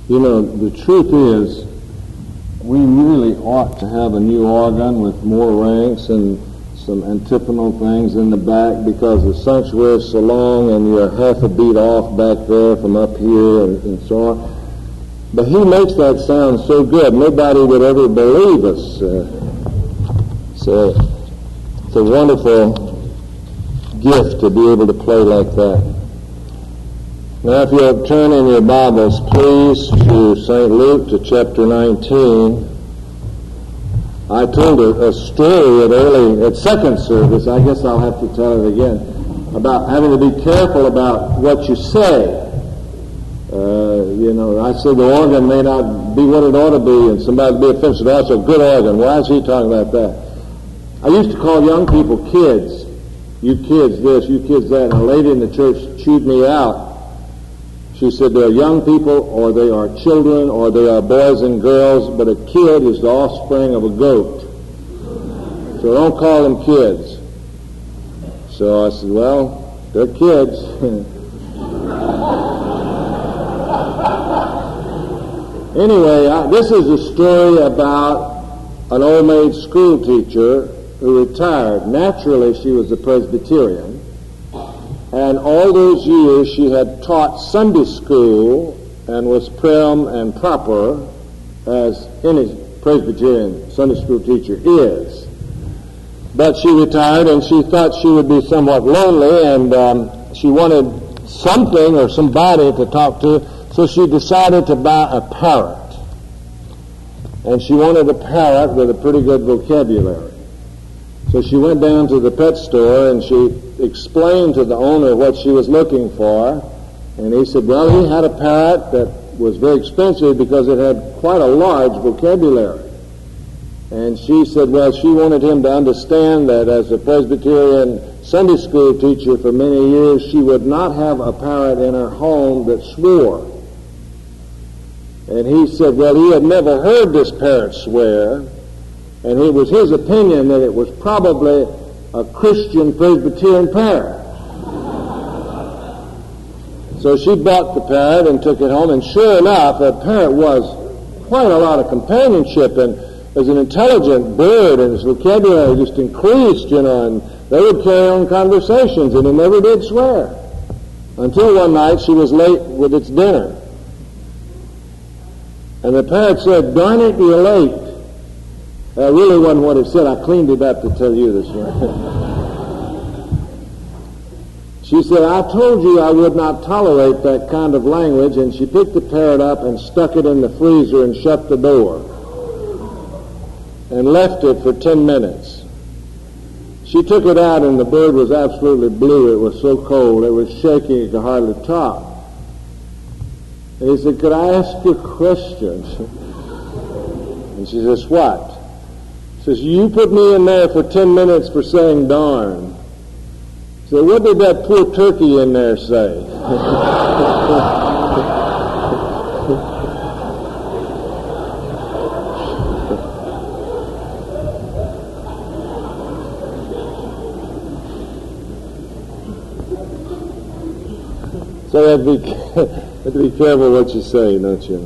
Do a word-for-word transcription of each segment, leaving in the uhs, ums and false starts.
You know, the truth is, we really ought to have a new organ with more ranks and some antiphonal things in the back, because the sanctuary is so long and you're half a beat off back there from up here and, and so on. But he makes that sound so good, nobody would ever believe us. Uh, so it's a wonderful gift to be able to play like that. Now, if you'll turn in your Bibles, please, to Saint Luke, to chapter nineteen. I told a, a story at early, at second service, I guess I'll have to tell it again, about having to be careful about what you say. Uh, you know, I said the organ may not be what it ought to be, and somebody would be offensive. Oh, it's a good organ. Why is he talking about that? I used to call young people kids. You kids this, you kids that. And a lady in the church chewed me out. She said they are young people, or they are children, or they are boys and girls, but a kid is the offspring of a goat. So don't call them kids. So I said, well, they're kids. Anyway, I, this is a story about an old maid school teacher who retired. Naturally, she was a Presbyterian. And all those years she had taught Sunday school and was prim and proper, as any Presbyterian Sunday school teacher is. But she retired, and she thought she would be somewhat lonely, and um, she wanted something or somebody to talk to, so she decided to buy a parrot. And she wanted a parrot with a pretty good vocabulary. So she went down to the pet store and she explained to the owner what she was looking for. And he said, well, he had a parrot that was very expensive because it had quite a large vocabulary. And she said, well, she wanted him to understand that as a Presbyterian Sunday school teacher for many years, she would not have a parrot in her home that swore. And he said, well, he had never heard this parrot swear. And it was his opinion that it was probably a Christian Presbyterian parrot. So she bought the parrot and took it home, and sure enough, that parrot was quite a lot of companionship, and was an intelligent bird, and his vocabulary just increased, you know, and they would carry on conversations, and he never did swear. Until one night she was late with its dinner. And the parrot said, darn it, you're late. That really wasn't what it said. I cleaned it up to tell you this morning. She said, I told you I would not tolerate that kind of language, and she picked the parrot up and stuck it in the freezer and shut the door and left it for ten minutes. She took it out, and the bird was absolutely blue. It was so cold. It was shaking. It could hardly talk. And he said, could I ask you a question? And she says, what? Says, you put me in there for ten minutes for saying darn. So what did that poor turkey in there say? So you have to be, have to be careful what you say, don't you?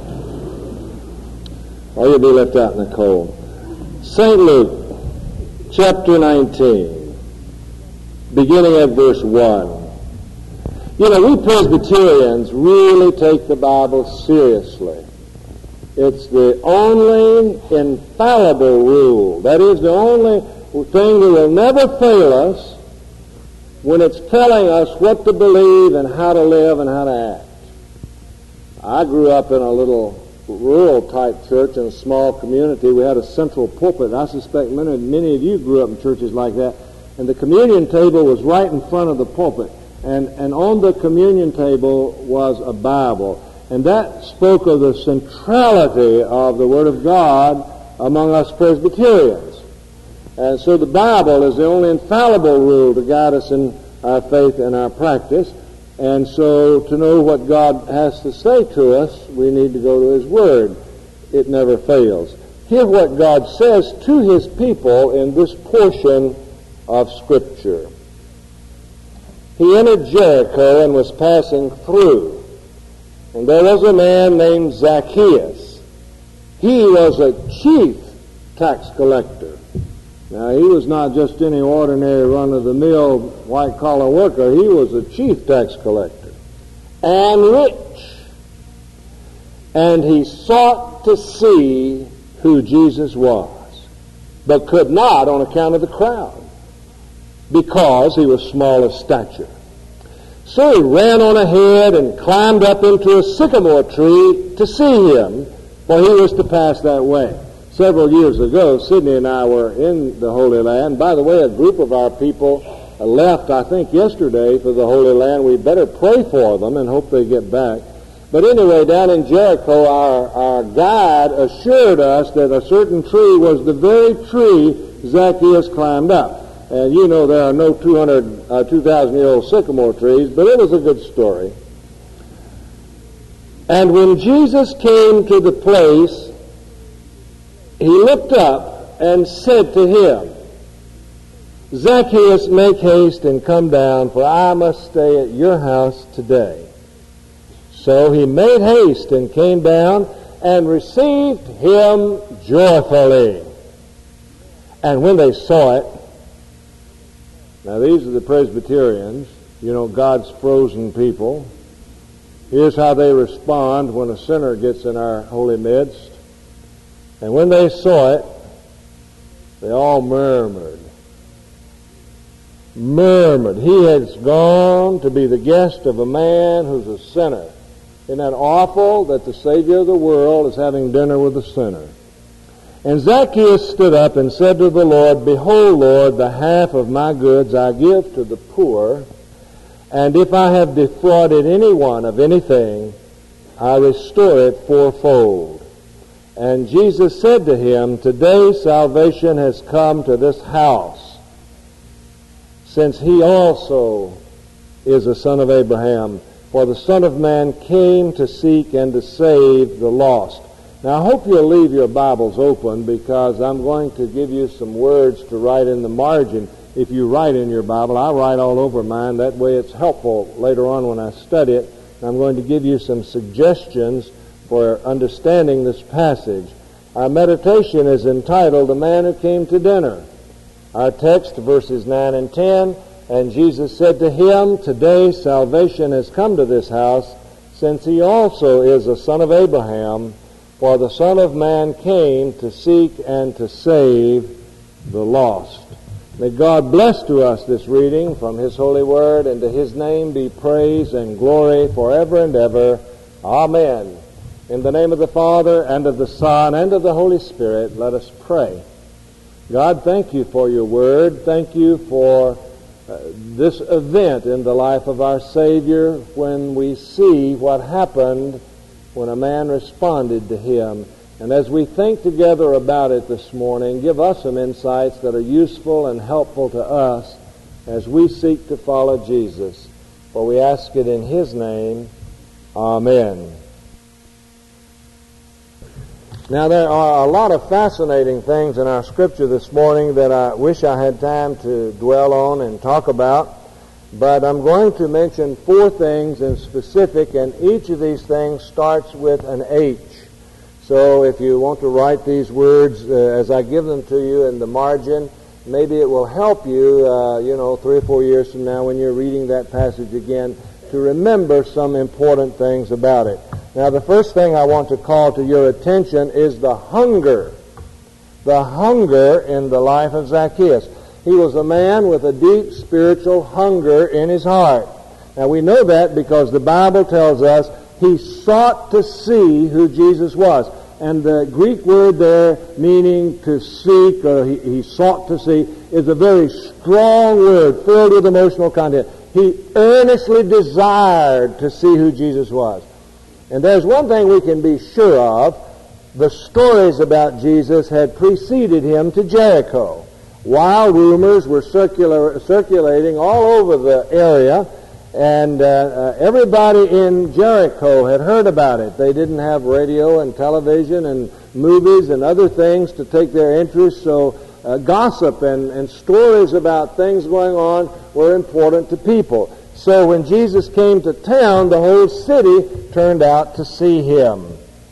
Or you'll be left out in the cold. Saint Luke, chapter nineteen, beginning at verse one. You know, we Presbyterians really take the Bible seriously. It's the only infallible rule. That is the only thing that will never fail us when it's telling us what to believe and how to live and how to act. I grew up in a little rural-type church in a small community. We had a central pulpit. I suspect many, many of you grew up in churches like that. And the communion table was right in front of the pulpit. And, and on the communion table was a Bible. And that spoke of the centrality of the Word of God among us Presbyterians. And so the Bible is the only infallible rule to guide us in our faith and our practice. And so to know what God has to say to us, we need to go to His Word. It never fails. Hear what God says to His people in this portion of Scripture. He entered Jericho and was passing through. And there was a man named Zacchaeus. He was a chief tax collector. Now, he was not just any ordinary run-of-the-mill white-collar worker. He was a chief tax collector and rich. And he sought to see who Jesus was, but could not on account of the crowd, because he was small of stature. So he ran on ahead and climbed up into a sycamore tree to see him, for he was to pass that way. Several years ago, Sidney and I were in the Holy Land. By the way, a group of our people left, I think, yesterday for the Holy Land. We better pray for them and hope they get back. But anyway, down in Jericho, our, our guide assured us that a certain tree was the very tree Zacchaeus climbed up. And you know there are no two hundred, uh, two thousand year old sycamore trees, but it was a good story. And when Jesus came to the place, he looked up and said to him, Zacchaeus, make haste and come down, for I must stay at your house today. So he made haste and came down and received him joyfully. And when they saw it, now these are the Presbyterians, you know, God's frozen people. Here's how they respond when a sinner gets in our holy midst. And when they saw it, they all murmured. Murmured. He has gone to be the guest of a man who's a sinner. Isn't that awful that the Savior of the world is having dinner with a sinner? And Zacchaeus stood up and said to the Lord, Behold, Lord, the half of my goods I give to the poor, and if I have defrauded anyone of anything, I restore it fourfold. And Jesus said to him, Today salvation has come to this house, since he also is a son of Abraham. For the Son of Man came to seek and to save the lost. Now, I hope you'll leave your Bibles open, because I'm going to give you some words to write in the margin. If you write in your Bible, I write all over mine. That way it's helpful later on when I study it. I'm going to give you some suggestions for understanding this passage. Our meditation is entitled, The Man Who Came to Dinner. Our text, verses nine and ten, And Jesus said to him, Today salvation has come to this house, since he also is a son of Abraham. For the Son of Man came to seek and to save the lost. May God bless to us this reading from His holy word, and to His name be praise and glory forever and ever. Amen. In the name of the Father, and of the Son, and of the Holy Spirit, let us pray. God, thank you for your word. Thank you for uh, this event in the life of our Savior, when we see what happened when a man responded to him. And as we think together about it this morning, give us some insights that are useful and helpful to us as we seek to follow Jesus. For we ask it in His name. Amen. Now, there are a lot of fascinating things in our Scripture this morning that I wish I had time to dwell on and talk about. But I'm going to mention four things in specific, and each of these things starts with an H. So if you want to write these words uh, as I give them to you in the margin, maybe it will help you, uh, you know, three or four years from now when you're reading that passage again, to remember some important things about it. Now, the first thing I want to call to your attention is the hunger. The hunger in the life of Zacchaeus. He was a man with a deep spiritual hunger in his heart. Now, we know that because the Bible tells us he sought to see who Jesus was. And the Greek word there, meaning to seek, or he, he sought to see, is a very strong word filled with emotional content. He earnestly desired to see who Jesus was. And there's one thing we can be sure of. The stories about Jesus had preceded him to Jericho. Wild rumors were circular, circulating all over the area, and uh, uh, everybody in Jericho had heard about it. They didn't have radio and television and movies and other things to take their interest, so uh, gossip and, and stories about things going on were important to people. So when Jesus came to town, the whole city turned out to see him.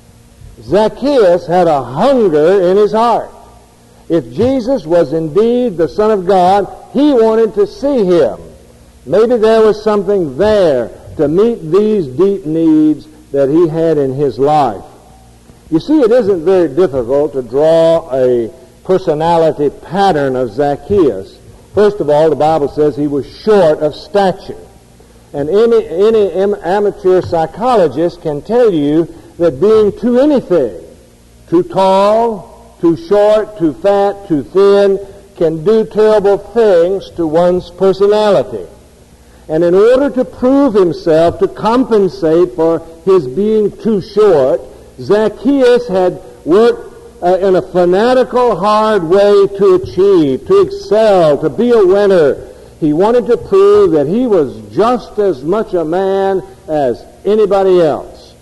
Zacchaeus had a hunger in his heart. If Jesus was indeed the Son of God, he wanted to see him. Maybe there was something there to meet these deep needs that he had in his life. You see, it isn't very difficult to draw a personality pattern of Zacchaeus. First of all, the Bible says he was short of stature. And any, any amateur psychologist can tell you that being too anything, too tall, too short, too fat, too thin, can do terrible things to one's personality. And in order to prove himself, to compensate for his being too short, Zacchaeus had worked uh, in a fanatical, hard way to achieve, to excel, to be a winner. He wanted to prove that he was just as much a man as anybody else.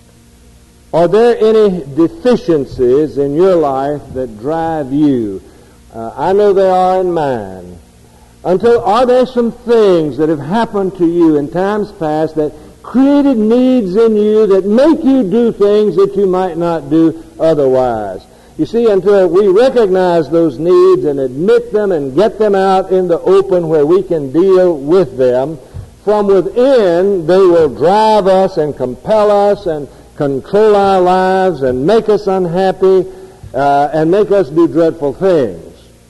Are there any deficiencies in your life that drive you? Uh, I know there are in mine. Until, are there some things that have happened to you in times past that created needs in you that make you do things that you might not do otherwise? You see, until we recognize those needs and admit them and get them out in the open where we can deal with them, from within they will drive us and compel us and control our lives and make us unhappy uh, and make us do dreadful things.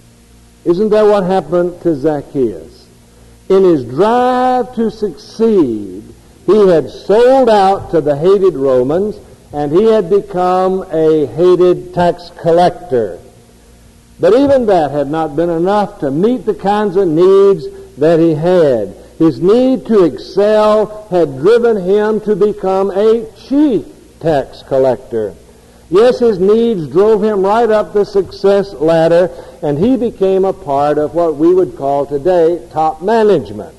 Isn't that what happened to Zacchaeus? In his drive to succeed, he had sold out to the hated Romans, and he had become a hated tax collector. But even that had not been enough to meet the kinds of needs that he had. His need to excel had driven him to become a chief tax collector. Yes, his needs drove him right up the success ladder, and he became a part of what we would call today top management.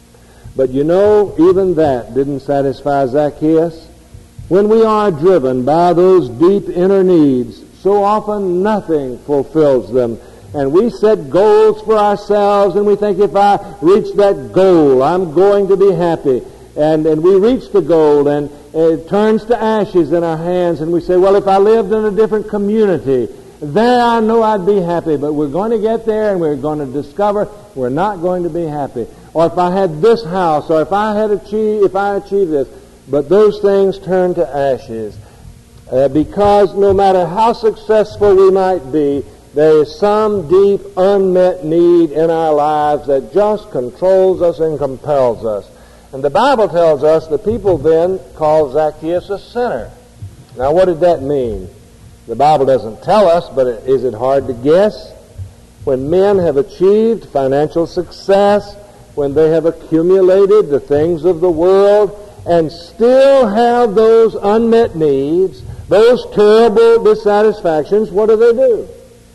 But you know, even that didn't satisfy Zacchaeus. When we are driven by those deep inner needs, so often nothing fulfills them. And we set goals for ourselves, and we think, if I reach that goal, I'm going to be happy. And, and we reach the goal, and it turns to ashes in our hands, and we say, well, if I lived in a different community, there I know I'd be happy. But we're going to get there, and we're going to discover we're not going to be happy. Or if I had this house, or if I had achieved, if I achieved this. But those things turn to ashes. Uh, because no matter how successful we might be, there is some deep unmet need in our lives that just controls us and compels us. And the Bible tells us the people then called Zacchaeus a sinner. Now, what did that mean? The Bible doesn't tell us, but is it hard to guess? When men have achieved financial success, when they have accumulated the things of the world, and still have those unmet needs, those terrible dissatisfactions, what do they do?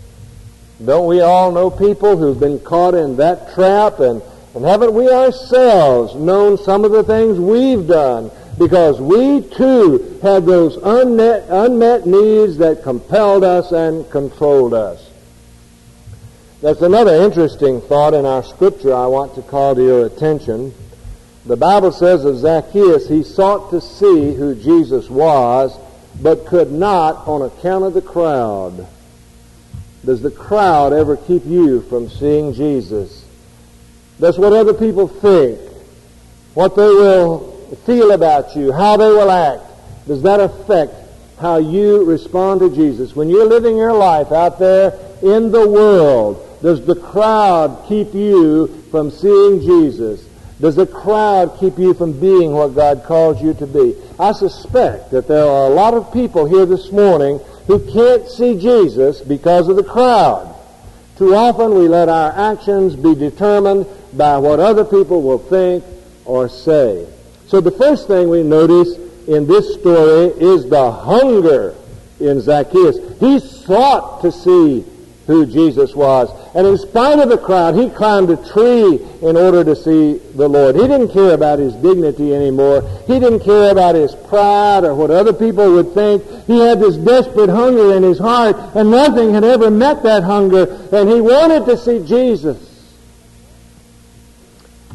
Don't we all know people who've been caught in that trap, and, and haven't we ourselves known some of the things we've done because we too had those unmet, unmet needs that compelled us and controlled us? That's another interesting thought in our scripture I want to call to your attention. The Bible says of Zacchaeus, he sought to see who Jesus was, but could not on account of the crowd. Does the crowd ever keep you from seeing Jesus? Does what other people think, what they will feel about you, how they will act, does that affect how you respond to Jesus? When you're living your life out there in the world, does the crowd keep you from seeing Jesus? Does the crowd keep you from being what God calls you to be? I suspect that there are a lot of people here this morning who can't see Jesus because of the crowd. Too often we let our actions be determined by what other people will think or say. So the first thing we notice in this story is the hunger in Zacchaeus. He sought to see who Jesus was. And in spite of the crowd, he climbed a tree in order to see the Lord. He didn't care about his dignity anymore. He didn't care about his pride or what other people would think. He had this desperate hunger in his heart, and nothing had ever met that hunger, and he wanted to see Jesus.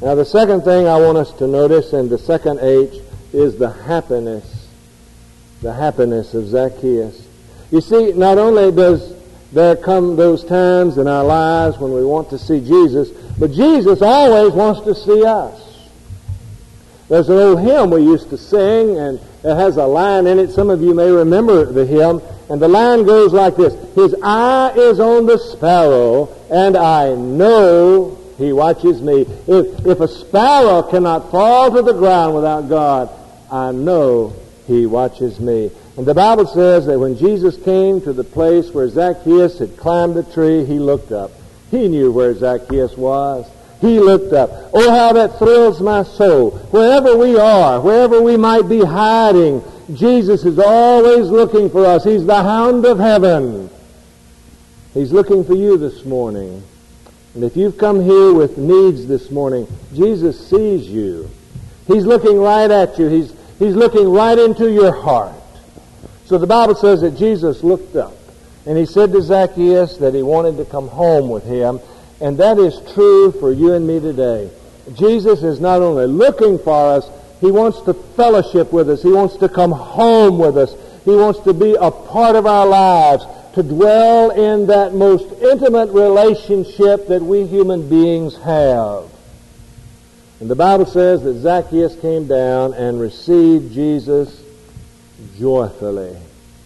Now, the second thing I want us to notice in the second H is the happiness, the happiness of Zacchaeus. You see, not only does there come those times in our lives when we want to see Jesus, but Jesus always wants to see us. There's an old hymn we used to sing, and it has a line in it. Some of you may remember the hymn, and the line goes like this: His eye is on the sparrow, and I know He watches me. If, if a sparrow cannot fall to the ground without God, I know He watches me. And the Bible says that when Jesus came to the place where Zacchaeus had climbed the tree, He looked up. He knew where Zacchaeus was. He looked up. Oh, how that thrills my soul. Wherever we are, wherever we might be hiding, Jesus is always looking for us. He's the hound of heaven. He's looking for you this morning. And if you've come here with needs this morning, Jesus sees you. He's looking right at you. He's, he's looking right into your heart. So the Bible says that Jesus looked up, and He said to Zacchaeus that He wanted to come home with him. And that is true for you and me today. Jesus is not only looking for us, He wants to fellowship with us. He wants to come home with us. He wants to be a part of our lives, to dwell in that most intimate relationship that we human beings have. And the Bible says that Zacchaeus came down and received Jesus joyfully.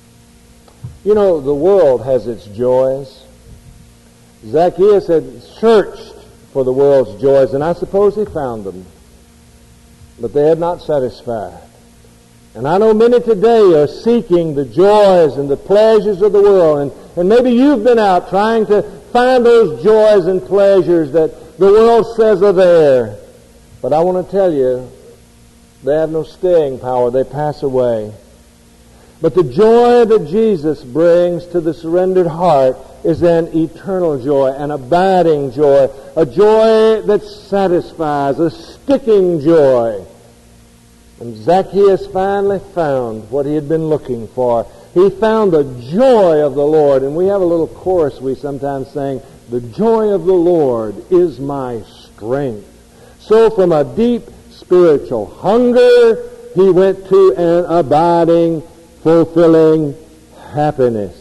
You know, the world has its joys. Zacchaeus had searched for the world's joys, and I suppose he found them. But they had not satisfied. And I know many today are seeking the joys and the pleasures of the world. And, and maybe you've been out trying to find those joys and pleasures that the world says are there. But I want to tell you, they have no staying power. They pass away. But the joy that Jesus brings to the surrendered heart is an eternal joy, an abiding joy, a joy that satisfies, a sticking joy. And Zacchaeus finally found what he had been looking for. He found the joy of the Lord. And we have a little chorus we sometimes sing, "The joy of the Lord is my strength." So from a deep spiritual hunger, he went to an abiding, fulfilling happiness.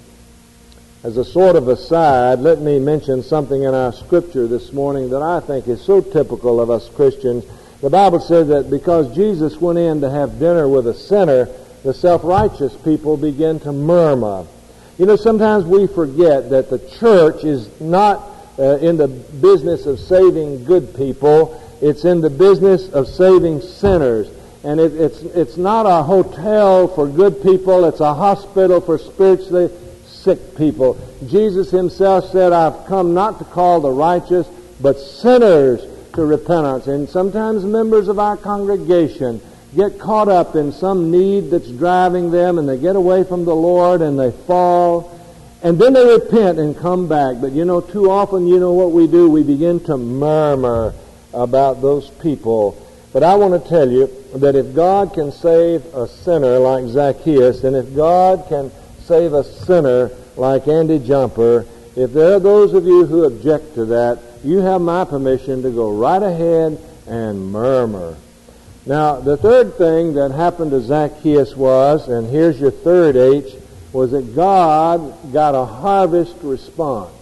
As a sort of aside, let me mention something in our scripture this morning that I think is so typical of us Christians. The Bible says that because Jesus went in to have dinner with a sinner, the self-righteous people began to murmur. You know, sometimes we forget that the church is not uh, in the business of saving good people. It's in the business of saving sinners. And it, it's, it's not a hotel for good people. It's a hospital for spiritually sick people. Jesus Himself said, "I've come not to call the righteous, but sinners to repentance." And sometimes members of our congregation get caught up in some need that's driving them, and they get away from the Lord, and they fall, and then they repent and come back. But you know, too often, you know what we do? We begin to murmur about those people. But I want to tell you that if God can save a sinner like Zacchaeus, and if God can save a sinner like Andy Jumper, if there are those of you who object to that, you have my permission to go right ahead and murmur. Now, the third thing that happened to Zacchaeus was, and here's your third H, was that God got a harvest response.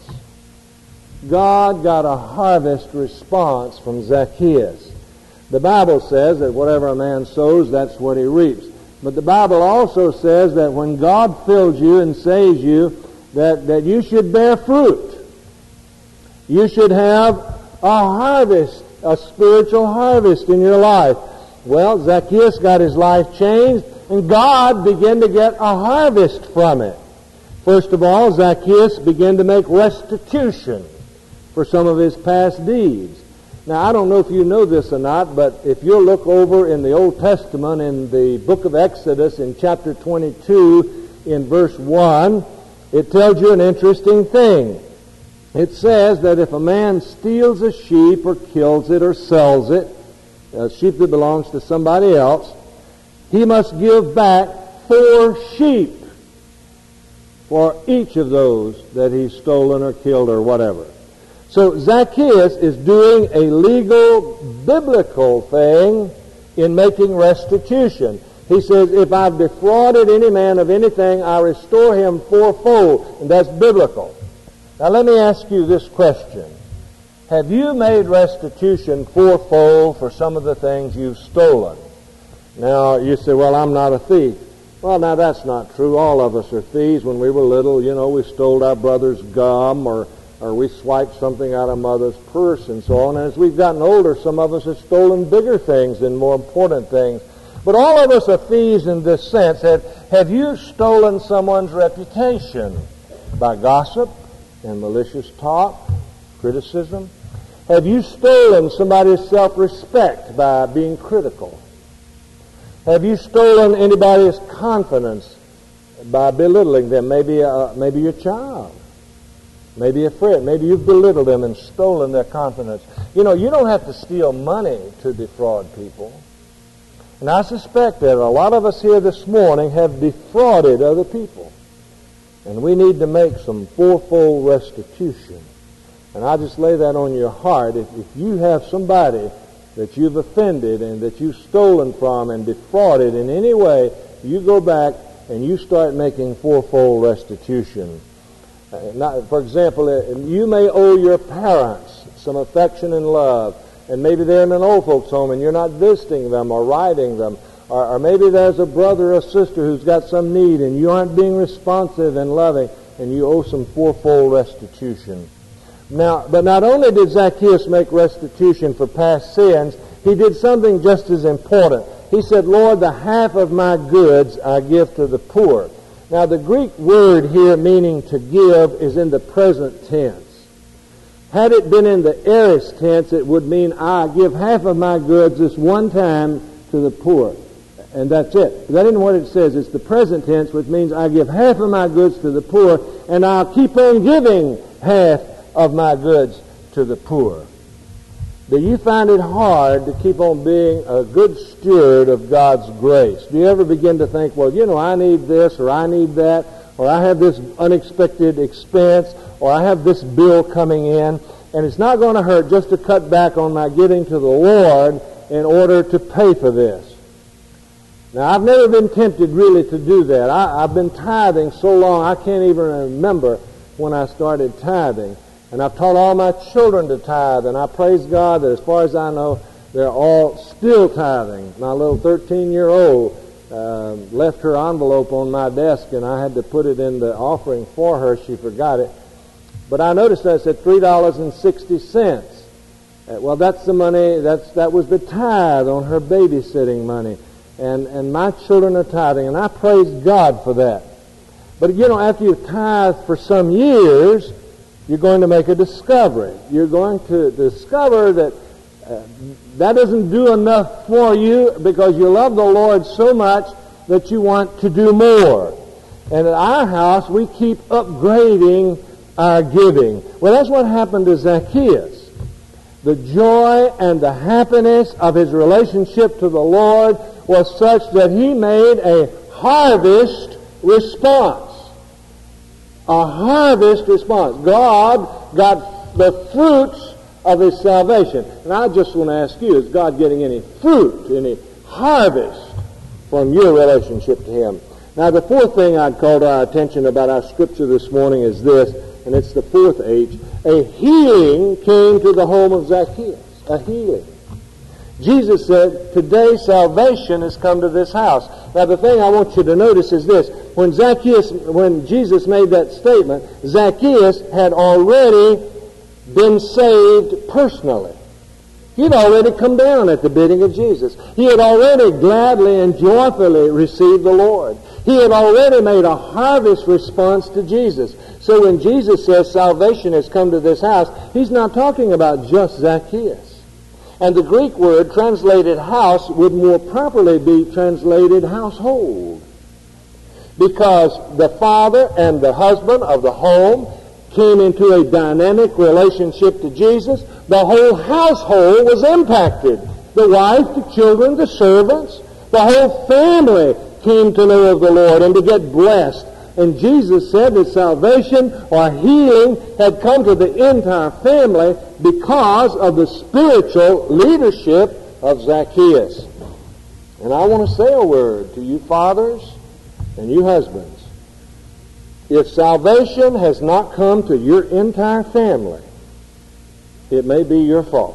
God got a harvest response from Zacchaeus. The Bible says that whatever a man sows, that's what he reaps. But the Bible also says that when God fills you and saves you, that, that you should bear fruit. You should have a harvest, a spiritual harvest in your life. Well, Zacchaeus got his life changed, and God began to get a harvest from it. First of all, Zacchaeus began to make restitution for some of his past deeds. Now, I don't know if you know this or not, but if you'll look over in the Old Testament, in the book of Exodus, in chapter twenty-two, in verse one, it tells you an interesting thing. It says that if a man steals a sheep or kills it or sells it, a sheep that belongs to somebody else, he must give back four sheep for each of those that he's stolen or killed or whatever. So Zacchaeus is doing a legal, biblical thing in making restitution. He says, if I've defrauded any man of anything, I restore him fourfold. And that's biblical. Now let me ask you this question. Have you made restitution fourfold for some of the things you've stolen? Now you say, well, I'm not a thief. Well, now that's not true. All of us are thieves. When we were little, you know, we stole our brother's gum, or or we swiped something out of mother's purse and so on. And as we've gotten older, some of us have stolen bigger things and more important things. But all of us are thieves in this sense. Have, have you stolen someone's reputation by gossip and malicious talk, criticism? Have you stolen somebody's self-respect by being critical? Have you stolen anybody's confidence by belittling them? Maybe, uh, maybe your child. Maybe a friend. Maybe you've belittled them and stolen their confidence. You know, you don't have to steal money to defraud people. And I suspect that a lot of us here this morning have defrauded other people. And we need to make some fourfold restitution. And I just lay that on your heart. If, if you have somebody that you've offended and that you've stolen from and defrauded in any way, you go back and you start making fourfold restitution. Uh, not, for example, uh, you may owe your parents some affection and love, and maybe they're in an old folks' home and you're not visiting them or writing them, or, or maybe there's a brother or sister who's got some need and you aren't being responsive and loving, and you owe some fourfold restitution. Now, but not only did Zacchaeus make restitution for past sins, he did something just as important. He said, Lord, the half of my goods I give to the poor. Now, the Greek word here meaning to give is in the present tense. Had it been in the aorist tense, it would mean I give half of my goods this one time to the poor. And that's it. That isn't what it says. It's the present tense, which means I give half of my goods to the poor, and I'll keep on giving half of my goods to the poor. Do you find it hard to keep on being a good steward of God's grace? Do you ever begin to think, well, you know, I need this, or I need that, or I have this unexpected expense, or I have this bill coming in, and it's not going to hurt just to cut back on my giving to the Lord in order to pay for this? Now, I've never been tempted really to do that. I, I've been tithing so long, I can't even remember when I started tithing. And I've taught all my children to tithe, and I praise God that as far as I know, they're all still tithing. My little thirteen-year-old uh, left her envelope on my desk, and I had to put it in the offering for her. She forgot it. But I noticed that it said three dollars and sixty cents. Uh, well, that's the money, that's that was the tithe on her babysitting money. And, and my children are tithing, and I praise God for that. But, you know, after you've tithed for some years, you're going to make a discovery. You're going to discover that uh, that doesn't do enough for you because you love the Lord so much that you want to do more. And at our house, we keep upgrading our giving. Well, that's what happened to Zacchaeus. The joy and the happiness of his relationship to the Lord was such that he made a harvest response. A harvest response. God got the fruits of his salvation. And I just want to ask you, is God getting any fruit, any harvest from your relationship to him? Now, the fourth thing I'd call to our attention about our scripture this morning is this, and it's the fourth H. A healing came to the home of Zacchaeus. A healing. Jesus said, today salvation has come to this house. Now, the thing I want you to notice is this. When Zacchaeus, when Jesus made that statement, Zacchaeus had already been saved personally. He'd already come down at the bidding of Jesus. He had already gladly and joyfully received the Lord. He had already made a harvest response to Jesus. So when Jesus says salvation has come to this house, he's not talking about just Zacchaeus. And the Greek word translated house would more properly be translated household. Because the father and the husband of the home came into a dynamic relationship to Jesus, the whole household was impacted. The wife, the children, the servants, the whole family came to know of the Lord and to get blessed And Jesus said that salvation or healing had come to the entire family because of the spiritual leadership of Zacchaeus. And I want to say a word to you fathers and you husbands. If salvation has not come to your entire family, it may be your fault.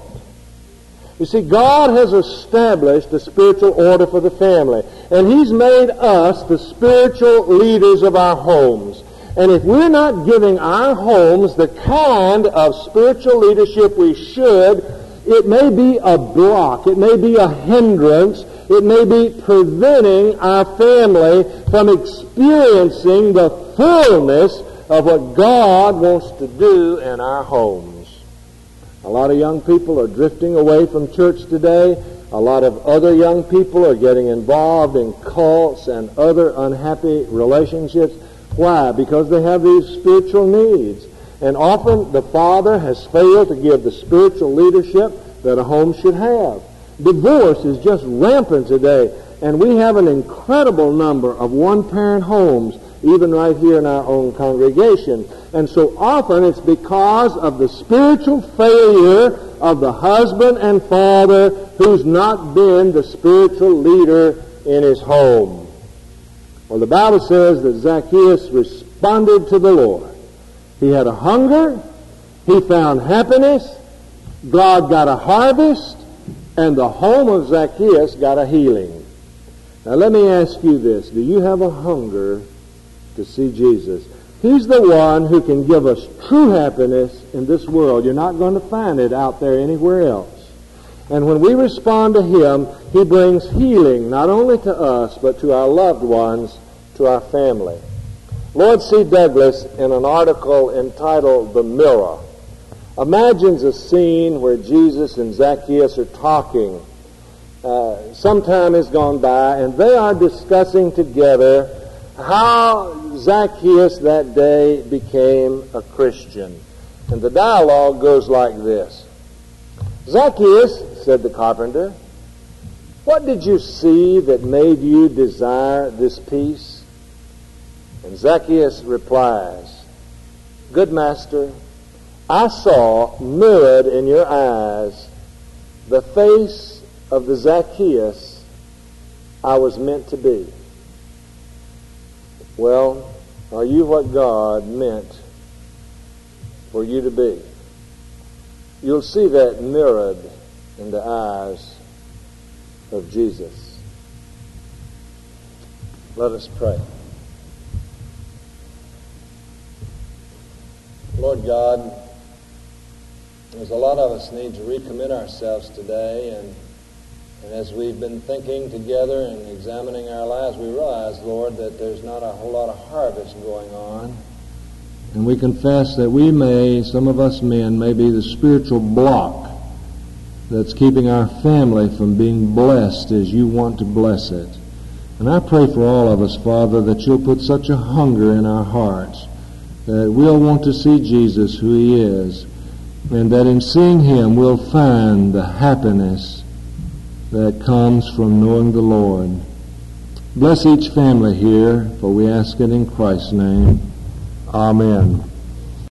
You see, God has established a spiritual order for the family, and He's made us the spiritual leaders of our homes. And if we're not giving our homes the kind of spiritual leadership we should, it may be a block, it may be a hindrance, it may be preventing our family from experiencing the fullness of what God wants to do in our homes. A lot of young people are drifting away from church today. A lot of other young people are getting involved in cults and other unhappy relationships. Why? Because they have these spiritual needs. And often the father has failed to give the spiritual leadership that a home should have. Divorce is just rampant today. And we have an incredible number of one-parent homes, even right here in our own congregation. And so often it's because of the spiritual failure of the husband and father who's not been the spiritual leader in his home. Well, the Bible says that Zacchaeus responded to the Lord. He had a hunger, he found happiness, God got a harvest, and the home of Zacchaeus got a healing. Now let me ask you this. Do you have a hunger to see Jesus? He's the one who can give us true happiness in this world. You're not going to find it out there anywhere else. And when we respond to Him, He brings healing not only to us, but to our loved ones, to our family. Lord C. Douglas, in an article entitled The Mirror, imagines a scene where Jesus and Zacchaeus are talking. Uh, some time has gone by, and they are discussing together how Zacchaeus that day became a Christian. And the dialogue goes like this. Zacchaeus, said the carpenter, what did you see that made you desire this peace? And Zacchaeus replies, good master, I saw mirrored in your eyes the face of the Zacchaeus I was meant to be. Well, are you what God meant for you to be? You'll see that mirrored in the eyes of Jesus. Let us pray. Lord God, there's a lot of us need to recommit ourselves today, and And as we've been thinking together and examining our lives, we realize, Lord, that there's not a whole lot of harvest going on. And we confess that we may, some of us men, may be the spiritual block that's keeping our family from being blessed as you want to bless it. And I pray for all of us, Father, that you'll put such a hunger in our hearts that we'll want to see Jesus who He is, and that in seeing Him we'll find the happiness that comes from knowing the Lord. Bless each family here, for we ask it in Christ's name. Amen.